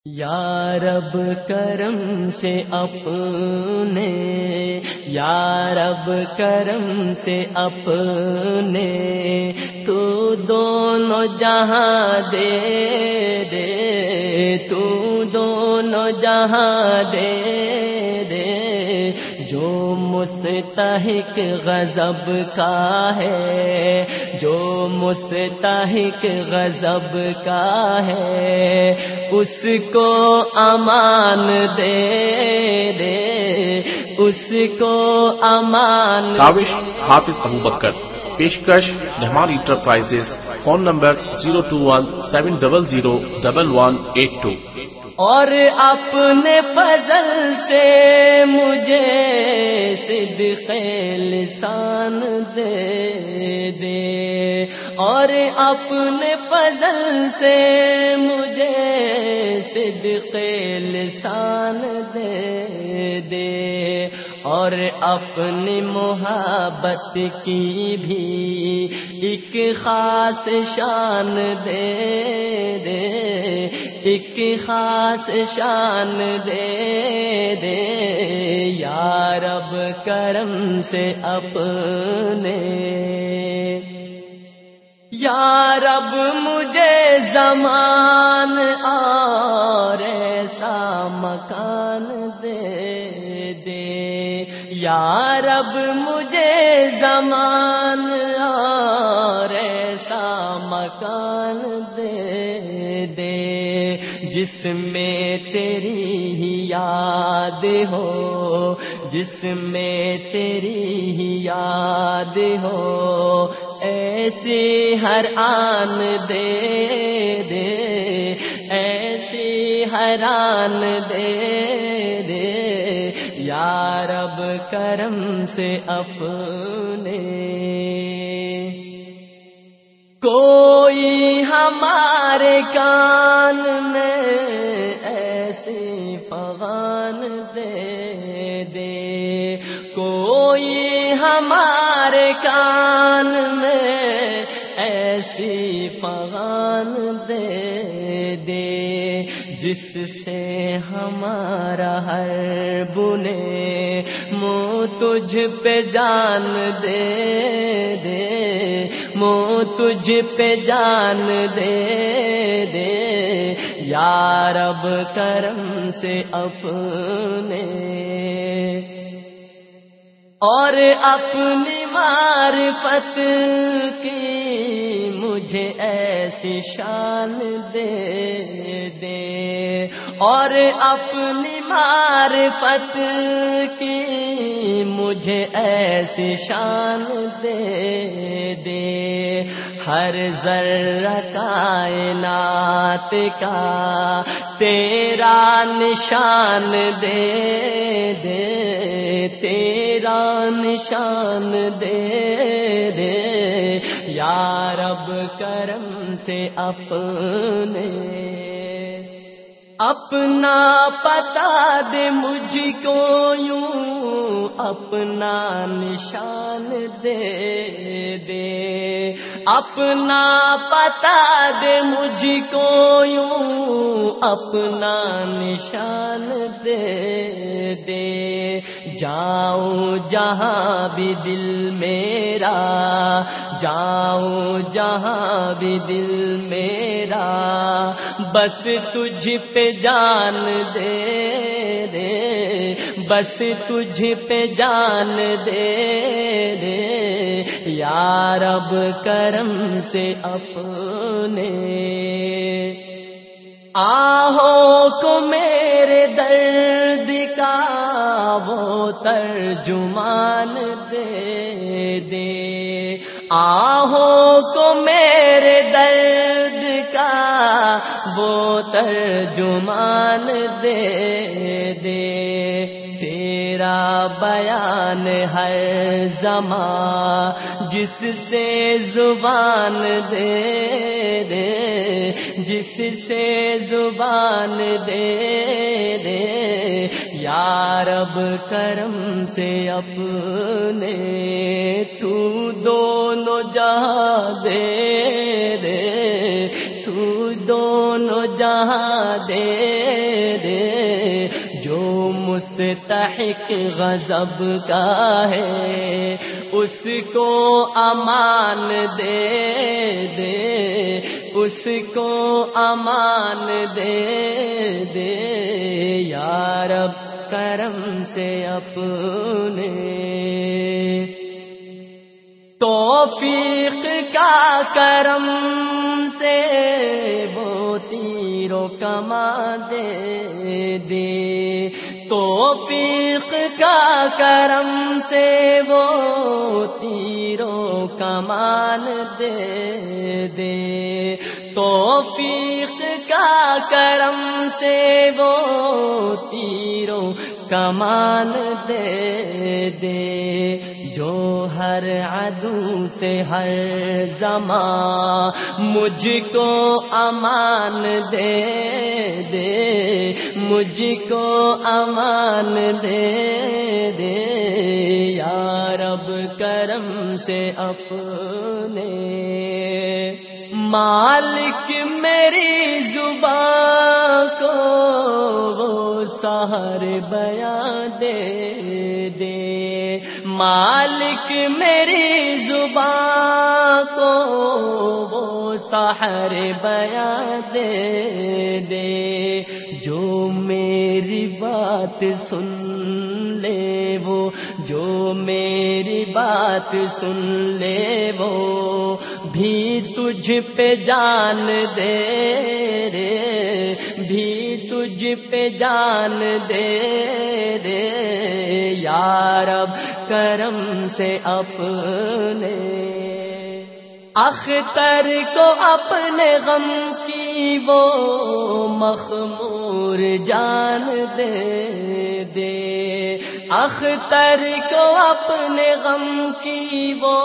یا رب کرم سے اپنے، یا رب کرم سے اپنے، تو دونوں جہاں دے دے، تو دونوں جہاں دے دے، جو مستحق غضب کا ہے، جو مستحق غضب کا ہے، اس کو امان دے دے، اس کو امان کاوش حافظ ابو بکر، پیشکش رحمان انٹرپرائزز، فون نمبر 021-700-1182۔ اور اپنے فضل سے مجھے صدق لسان دے دے، اور اپنے فضل سے مجھے صدق لسان دے دے، اور اپنی محبت کی بھی ایک خاص شان دے دے، ایک خاص شان دے دے، یا رب کرم سے اپنے، یا رب مجھے زمان اور ایسا مکان دے دے، یا رب مجھے زمان اور ایسا مکان دے دے، جس میں تیری ہی یاد ہو، جس میں تیری ہی یاد ہو، ایسی ہر آن دے دے، ایسی ہر آن دے دے، یا رب کرم سے اپنے، کوئی ہمارے کان میں ایسی فغان دے دے، کوئی ہمارے کان میں ایسی فغان دے دے، جس سے ہمارا ہر بنے منہ تجھ پہ جان دے دے، منہ تجھ پہ جان دے دے، یا رب کرم سے اپنے، اور اپنی معرفت کی مجھے ایسی شان دے دے، اور اپنی معرفت کی مجھے ایسی شان دے دے، ہر ذرہ کائنات کا تیرا نشان دے دے، تیرا نشان دے دے، یا رب کرم سے اپنے، اپنا پتا دے مجھ کو یوں، اپنا نشان دے دے، اپنا پتا دے مجھ کو یوں، اپنا نشان دے دے، جاؤں جہاں بھی دل میرا، جاؤں جہاں بھی دل میرا، بس تجھ پہ جان دے دے، بس تجھ پہ جان دے دے، یا رب کرم سے اپنے، آہوں کو میرے درد کا وہ ترجمان دے دے، آہوں کو میرے درد کا وہ ترجمان دے دے، تیرا بیان ہر زمان جس سے زبان دے دے، جس سے زبان دے دے، یا رب کرم سے اپنے، تو دونوں جہاں دے دے، تو دونوں جہاں جہاں دے دے، جو مستحق غضب کا ہے اس کو امان دے دے، اس کو امان دے دے، یا رب کرم سے اپنے توفیق کا کرم سے وہ تیروں کما دے دے، توفیق کا کرم سے وہ تیروں کمان دے دے، توفیق کا کرم سے وہ تیروں کمان دے دے، جو ہر عدو سے ہر زمان مجھ کو امان دے دے، مجھ کو امان دے دے، یا رب کرم سے اپنے مالک میری زبان کو وہ سحر بیان دے دے، مالک میری زبان کو وہ سحر بیان دے دے، جو میری بات سن لے وہ، جو میری بات سن لے وہ بھی تجھ پہ جان دے رے، بھی تجھ پہ جان دے رے، یا رب کرم سے اپنے اختر کو اپنے غم کی وہ مخمور جان دے دے، اختر کو اپنے غم کی وہ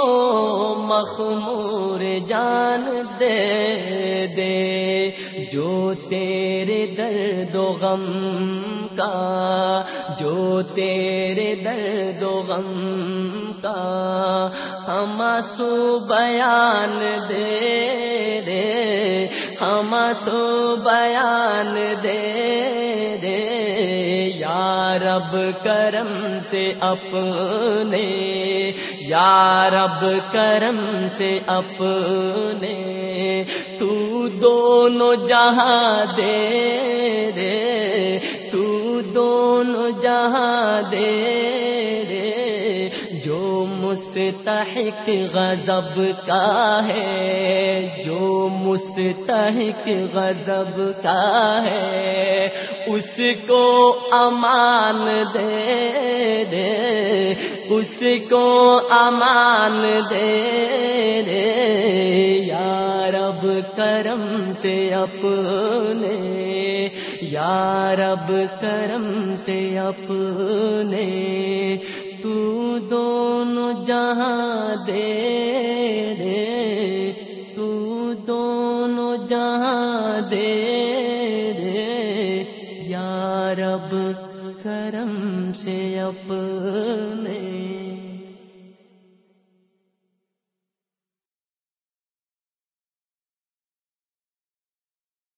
مخمور جان دے دے، جو تیرے درد و غم کا، جو تیرے درد و غم کا ہم سو بیان دے دے، ہم سو بیان دے دے، یا رب کرم سے اپنے، یا رب کرم سے اپنے تو دونوں جہاں دے دے، تو دونوں جہاں دے دے، جو مستحق غضب کا ہے، جو مستحق غضب کا ہے اس کو امان دے دے، اس کو امان دے دے، یا رب کرم سے اپنے، یا رب کرم سے اپنے تو دونوں جہاں دے دے، تو دونوں جہاں دے دے، یا رب کرم سے اپنے